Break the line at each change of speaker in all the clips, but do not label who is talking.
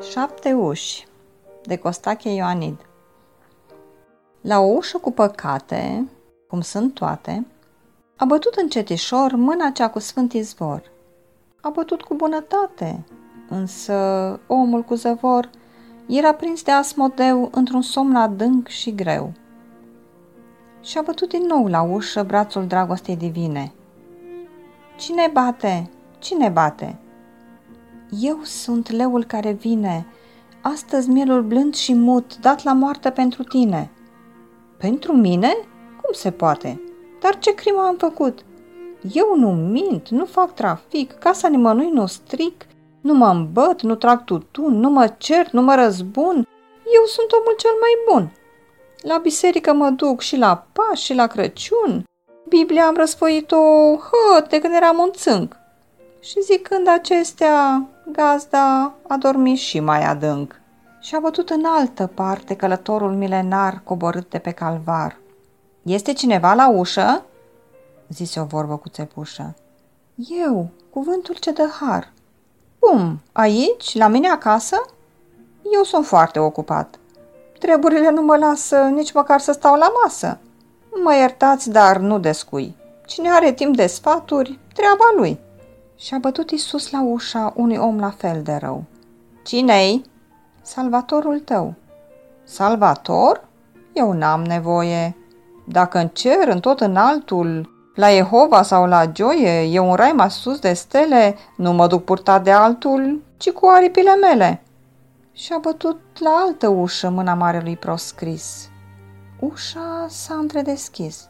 7 uși de Costache Ioanid. La o ușă cu păcate, cum sunt toate, a bătut încetișor mâna cea cu sfânt izvor. A bătut cu bunătate, însă omul cu zăvor era prins de Asmodeu într-un somn adânc și greu. Și-a bătut din nou la ușă brațul dragostei divine. Cine bate? Cine bate? Eu sunt leul care vine, astăzi mielul blând și mut, dat la moarte pentru tine. Pentru mine? Cum se poate? Dar ce crimă am făcut? Eu nu mint, nu fac trafic, casa nimănui nu stric, nu mă îmbăt, nu trag tutun, nu mă cert, nu mă răzbun. Eu sunt omul cel mai bun. La biserică mă duc și la Paști și la Crăciun. Biblia am răsfoit-o de când eram un țânc. Și zicând acestea, gazda a dormit și mai adânc. Și-a bătut în altă parte călătorul milenar coborât de pe calvar. Este cineva la ușă?" zise o vorbă cu țepușă. Eu, cuvântul ce dă har." Cum, aici, la mine acasă?" Eu sunt foarte ocupat. Treburile nu mă lasă nici măcar să stau la masă. Mă iertați, dar nu descui. Cine are timp de sfaturi, treaba lui." Și-a bătut Iisus la ușa unui om la fel de rău. Cine-i?" Salvatorul tău." Salvator? Eu n-am nevoie. Dacă în cer, în tot înaltul, la Jehova sau la Gioie, eu un rai mai sus de stele, nu mă duc purtat de altul, ci cu aripile mele." Și-a bătut la altă ușă mâna marelui proscris. Ușa s-a întredeschis.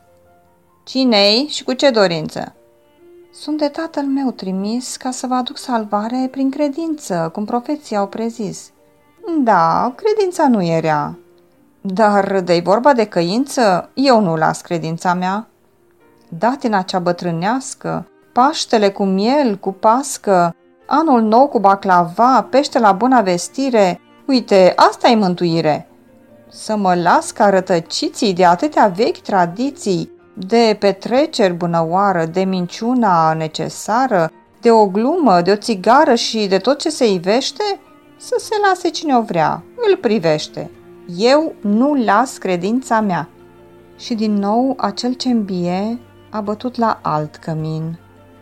Cine-i și cu ce dorință?" Sunt de tatăl meu trimis ca să vă aduc salvare prin credință, cum profeții au prezis." Da, credința nu e rea. Dar de-i vorba de căință, eu nu las credința mea. Datina cea bătrânească, Paștele cu miel, cu pască, anul nou cu baclava, pește la bună vestire, uite, asta e mântuire. Să mă las ca rătăciții de atâtea vechi tradiții, de petreceri bunăoară, de minciuna necesară, de o glumă, de o țigară și de tot ce se ivește? Să se lase cine o vrea, îl privește. Eu nu las credința mea." Și din nou acel ce îmbie a bătut la alt cămin.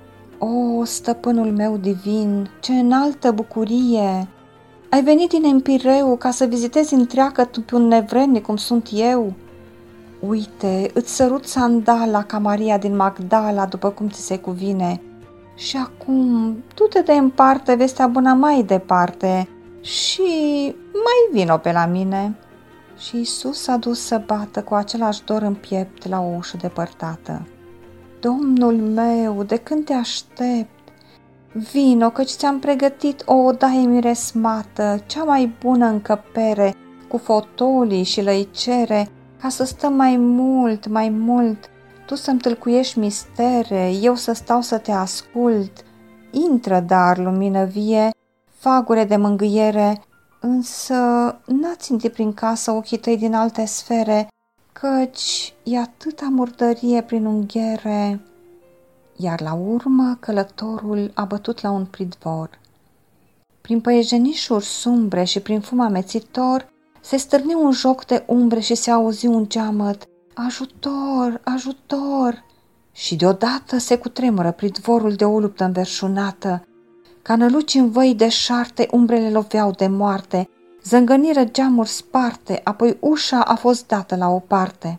O, stăpânul meu divin, ce înaltă bucurie! Ai venit din Empireu ca să vizitezi întreagă pe un nevrednic cum sunt eu? Uite, îți sărut sandala ca Maria din Magdala după cum ți se cuvine. Și acum, du-te de împarte vestea bună mai departe și mai vino pe la mine." Și Iisus s-a dus să bată cu același dor în piept la o ușă depărtată. Domnul meu, de când te aștept? Vino, căci ți-am pregătit o odaie miresmată, cea mai bună încăpere, cu fotolii și lăicere, ca să stăm mai mult, tu să-mi tâlcuiești mistere, eu să stau să te ascult. Intră, dar, lumină vie, fagure de mângâiere, însă n-ați prin casă ochii tăi din alte sfere, căci e atâta murdărie prin unghiere. Iar la urmă călătorul a bătut la un pridvor. Prin păiejenișuri sumbre și prin fum amețitor se stârni un joc de umbre și se auzi un geamăt: Ajutor, ajutor! Și deodată se cutremură pridvorul de o luptă înverșunată. Ca năluci în văi deșarte, umbrele loveau de moarte, zângăniră geamuri sparte, apoi ușa a fost dată la o parte.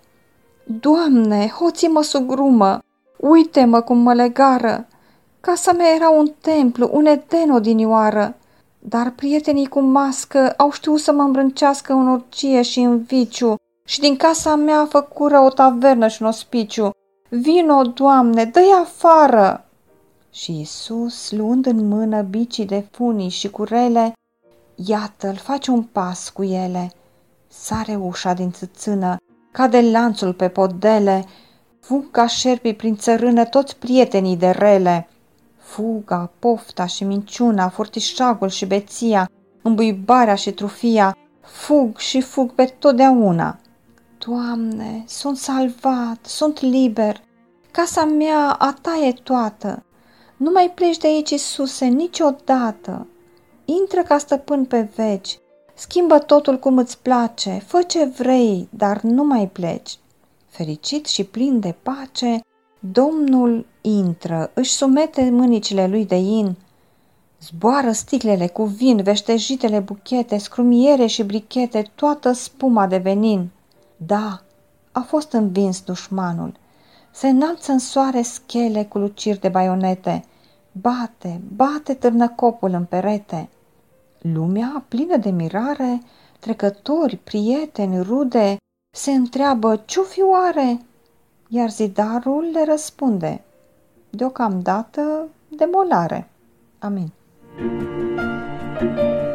Doamne, hoții mă sugrumă, uite-mă cum mă legară! Casa mea era un templu, un eden odinioară, dar prietenii cu mască au știut să mă îmbrâncească în urgie și în viciu și din casa mea făcură o tavernă și un ospiciu. Vino, Doamne, dă-i afară! Și Iisus, luând în mână bicii de funii și curele, iată-l, face un pas cu ele. Sare ușa din țâțână, cade lanțul pe podele, fug ca șerpii prin țărână toți prietenii de rele. Fuga, pofta și minciuna, furtișagul și beția, îmbuibarea și trufia, fug și fug pe totdeauna. Doamne, sunt salvat, sunt liber, casa mea a ta e toată. Nu mai pleci de aici, Iisuse, niciodată. intră ca stăpân pe veci, schimbă totul cum îți place, fă ce vrei, dar nu mai pleci. Fericit și plin de pace, Domnul intră, își sumete mânicile lui de in, zboară sticlele cu vin, veștejitele buchete, scrumiere și brichete, toată spuma de venin. Da, a fost învins dușmanul. Se înalță în soare schele cu luciri de baionete. Bate, bate târnăcopul în perete. Lumea, plină de mirare, trecători, prieteni, rude, se întreabă ce-o fi oare? Iar zidarul le răspunde: deocamdată demolare. Amin.